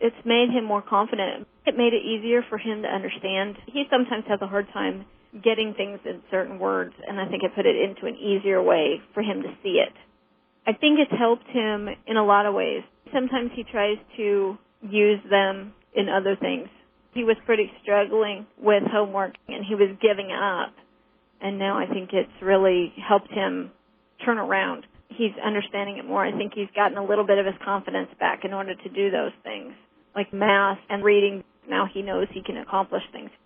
It's made him more confident. It made it easier for him to understand. He sometimes has a hard time getting things in certain words, and I think it put it into an easier way for him to see it. I think it's helped him in a lot of ways. Sometimes he tries to use them in other things. He was pretty struggling with homework, and he was giving up. And now I think it's really helped him turn around. He's understanding it more. I think he's gotten a little bit of his confidence back in order to do those things, like math and reading. Now he knows he can accomplish things.